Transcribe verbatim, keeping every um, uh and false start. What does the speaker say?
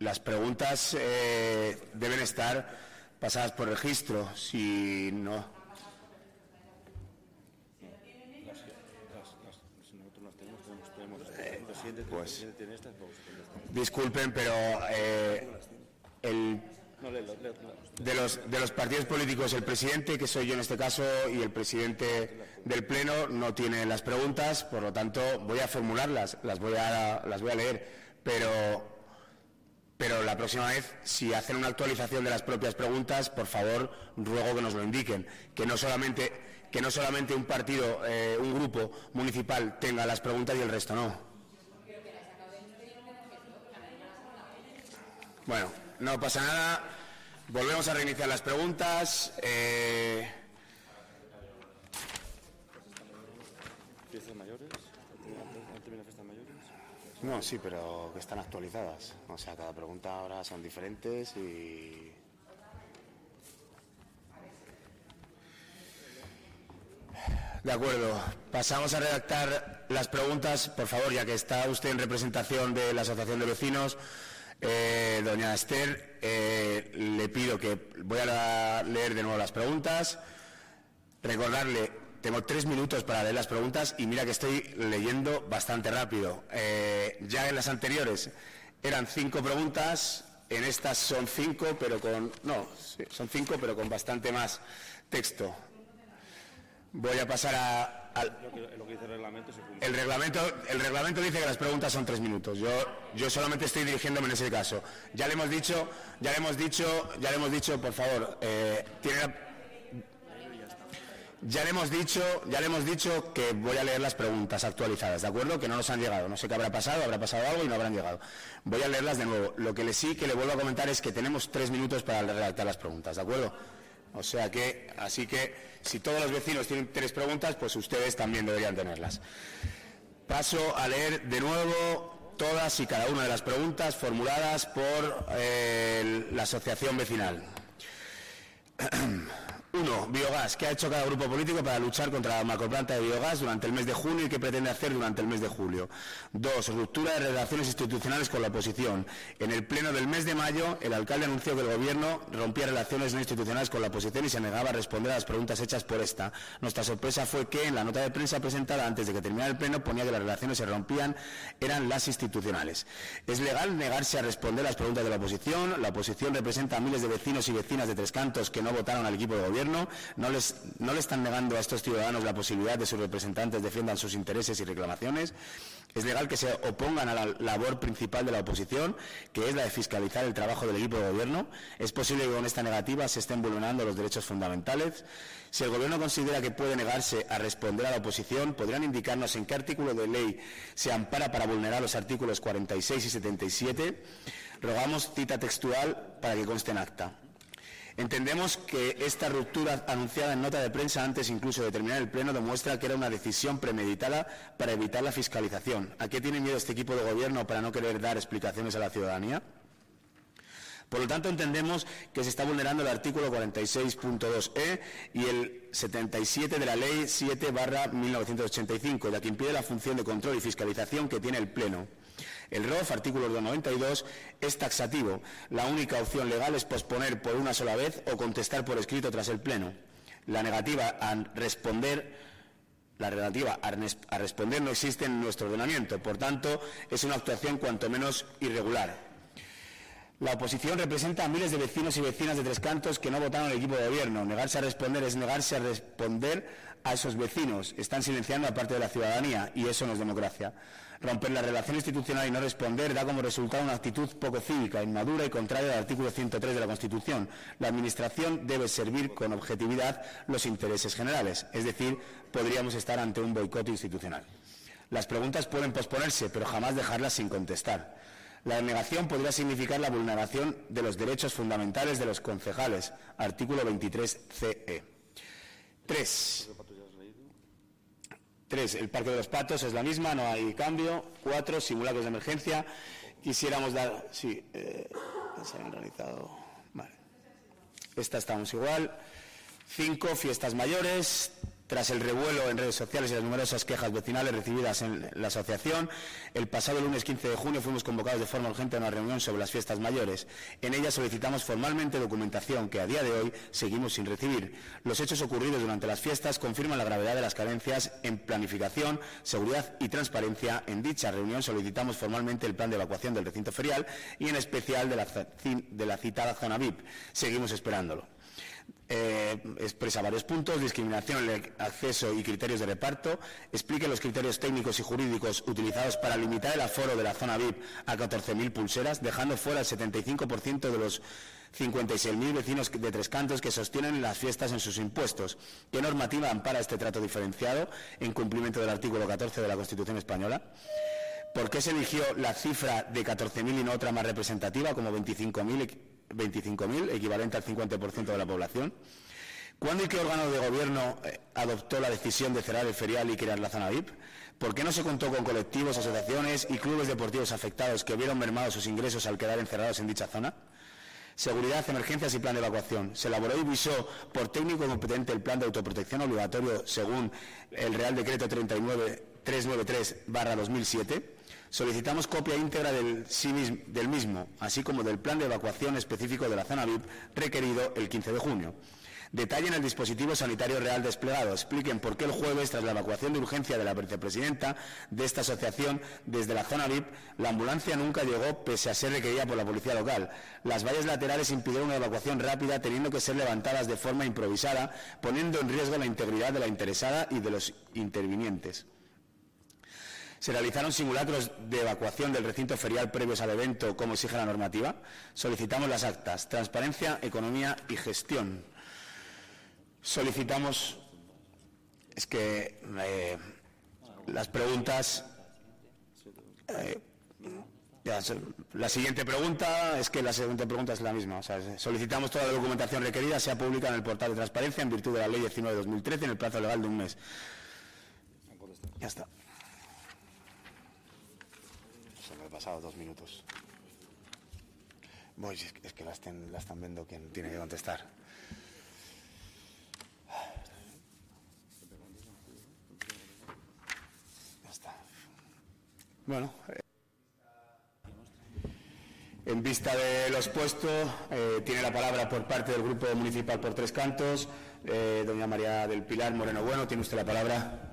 las preguntas eh, deben estar pasadas por registro. Si no... Eh, pues, disculpen, pero eh, el, de, los, de los partidos políticos, el presidente, que soy yo en este caso, y el presidente del Pleno no tienen las preguntas, por lo tanto voy a formularlas, las voy a, las voy a leer, pero... Pero la próxima vez, si hacen una actualización de las propias preguntas, por favor, ruego que nos lo indiquen. Que no solamente, que no solamente un partido, eh, un grupo municipal tenga las preguntas y el resto no. Bueno, no pasa nada. Volvemos a reiniciar las preguntas. Eh... ¿Fiestas mayores? ¿Han terminado fiestas mayores? No, sí, pero que están actualizadas. O sea, cada pregunta ahora son diferentes y... De acuerdo. Pasamos a redactar las preguntas. Por favor, ya que está usted en representación de la Asociación de Vecinos, eh, doña Esther, eh, le pido que... Voy a leer de nuevo las preguntas. Recordarle... Tengo tres minutos para leer las preguntas y mira que estoy leyendo bastante rápido. Eh, ya en las anteriores eran cinco preguntas, en estas son cinco, pero con... No, sí, son cinco, pero con bastante más texto. Voy a pasar a... a lo, que, lo que dice el reglamento se cumple. El reglamento, el reglamento dice que las preguntas son tres minutos. Yo, yo solamente estoy dirigiéndome en ese caso. Ya le hemos dicho, ya le hemos dicho, ya le hemos dicho, por favor, eh, tiene la... Ya le hemos dicho, ya le hemos dicho que voy a leer las preguntas actualizadas, ¿de acuerdo? Que no nos han llegado. No sé qué habrá pasado, habrá pasado algo y no habrán llegado. Voy a leerlas de nuevo. Lo que le sí que le vuelvo a comentar es que tenemos tres minutos para redactar las preguntas, ¿de acuerdo? O sea que, así que, si todos los vecinos tienen tres preguntas, pues ustedes también deberían tenerlas. Paso a leer de nuevo todas y cada una de las preguntas formuladas por eh, la asociación vecinal. Uno, biogás. ¿Qué ha hecho cada grupo político para luchar contra la macroplanta de biogás durante el mes de junio y qué pretende hacer durante el mes de julio? Dos, ruptura de relaciones institucionales con la oposición. En el pleno del mes de mayo, el alcalde anunció que el gobierno rompía relaciones no institucionales con la oposición y se negaba a responder a las preguntas hechas por esta. Nuestra sorpresa fue que en la nota de prensa presentada antes de que terminara el pleno ponía que las relaciones se rompían, eran las institucionales. ¿Es legal negarse a responder las preguntas de la oposición? La oposición representa a miles de vecinos y vecinas de Tres Cantos que no votaron al equipo de gobierno. No les, no le están negando a estos ciudadanos la posibilidad de que sus representantes defiendan sus intereses y reclamaciones. Es legal que se opongan a la labor principal de la oposición, que es la de fiscalizar el trabajo del equipo de gobierno. Es posible que con esta negativa se estén vulnerando los derechos fundamentales. Si el gobierno considera que puede negarse a responder a la oposición, podrían indicarnos en qué artículo de ley se ampara para vulnerar los artículos cuarenta y seis y setenta y siete. Rogamos cita textual para que conste en acta. Entendemos que esta ruptura anunciada en nota de prensa antes incluso de terminar el pleno demuestra que era una decisión premeditada para evitar la fiscalización. ¿A qué tiene miedo este equipo de gobierno para no querer dar explicaciones a la ciudadanía? Por lo tanto, entendemos que se está vulnerando el artículo cuarenta y seis punto dos e y el setenta y siete de la Ley siete barra mil novecientos ochenta y cinco, ya que impide la función de control y fiscalización que tiene el Pleno. El R O F, artículo noventa y dos, es taxativo. La única opción legal es posponer por una sola vez o contestar por escrito tras el Pleno. La negativa a responder, la relativa a responder no existe en nuestro ordenamiento. Por tanto, es una actuación cuanto menos irregular. La oposición representa a miles de vecinos y vecinas de Tres Cantos que no votaron al equipo de gobierno. Negarse a responder es negarse a responder a esos vecinos. Están silenciando a parte de la ciudadanía y eso no es democracia. Romper la relación institucional y no responder da como resultado una actitud poco cívica, inmadura y contraria al artículo ciento tres de la Constitución. La Administración debe servir con objetividad los intereses generales, es decir, podríamos estar ante un boicot institucional. Las preguntas pueden posponerse, pero jamás dejarlas sin contestar. La negación podría significar la vulneración de los derechos fundamentales de los concejales. Artículo veintitrés C E. Tres. Tres. El Parque de los Patos es la misma, no hay cambio. Cuatro. Simulacros de emergencia. Quisiéramos dar... Sí, eh, se han realizado... Vale. Esta estamos igual. Cinco. Fiestas mayores. Tras el revuelo en redes sociales y las numerosas quejas vecinales recibidas en la asociación, el pasado lunes quince de junio fuimos convocados de forma urgente a una reunión sobre las fiestas mayores. En ella solicitamos formalmente documentación que a día de hoy seguimos sin recibir. Los hechos ocurridos durante las fiestas confirman la gravedad de las carencias en planificación, seguridad y transparencia. En dicha reunión solicitamos formalmente el plan de evacuación del recinto ferial y en especial de la, de la citada zona V I P. Seguimos esperándolo. Eh, expresa varios puntos: discriminación en el acceso y criterios de reparto. Explique los criterios técnicos y jurídicos utilizados para limitar el aforo de la zona V I P a catorce mil pulseras, dejando fuera el setenta y cinco por ciento de los cincuenta y seis mil vecinos de Tres Cantos que sostienen las fiestas en sus impuestos. ¿Qué normativa ampara este trato diferenciado en cumplimiento del artículo catorce de la Constitución española? ¿Por qué se eligió la cifra de catorce mil y no otra más representativa como veinticinco mil, equivalente al cincuenta por ciento de la población? ¿Cuándo y qué órgano de gobierno eh, adoptó la decisión de cerrar el ferial y crear la zona V I P? ¿Por qué no se contó con colectivos, asociaciones y clubes deportivos afectados que vieron mermados sus ingresos al quedar encerrados en dicha zona? Seguridad, emergencias y plan de evacuación. Se elaboró y visó por técnico competente el plan de autoprotección obligatorio según el Real Decreto treinta y nueve mil trescientos noventa y tres barra dos mil siete. Solicitamos copia íntegra del, del mismo, así como del plan de evacuación específico de la zona V I P requerido el quince de junio. Detallen el dispositivo sanitario real desplegado. Expliquen por qué el jueves, tras la evacuación de urgencia de la vicepresidenta de esta asociación desde la zona V I P, la ambulancia nunca llegó pese a ser requerida por la policía local. Las vallas laterales impidieron una evacuación rápida, teniendo que ser levantadas de forma improvisada, poniendo en riesgo la integridad de la interesada y de los intervinientes. ¿Se realizaron simulacros de evacuación del recinto ferial previos al evento, como exige la normativa? Solicitamos las actas. Transparencia, economía y gestión. Solicitamos, es que eh, las preguntas, eh, ya, la siguiente pregunta, es que la siguiente pregunta es la misma. O sea, solicitamos toda la documentación requerida sea pública en el portal de transparencia en virtud de la ley diecinueve barra dos mil trece en el plazo legal de un mes. Ya está. Se me he pasado dos minutos. Voy, es que, es que la, estén, la están viendo quien tiene que contestar. Ya está. Bueno, eh, en vista de lo expuesto, eh, tiene la palabra por parte del Grupo Municipal por Tres Cantos, eh, doña María del Pilar Moreno Bueno. Tiene usted la palabra.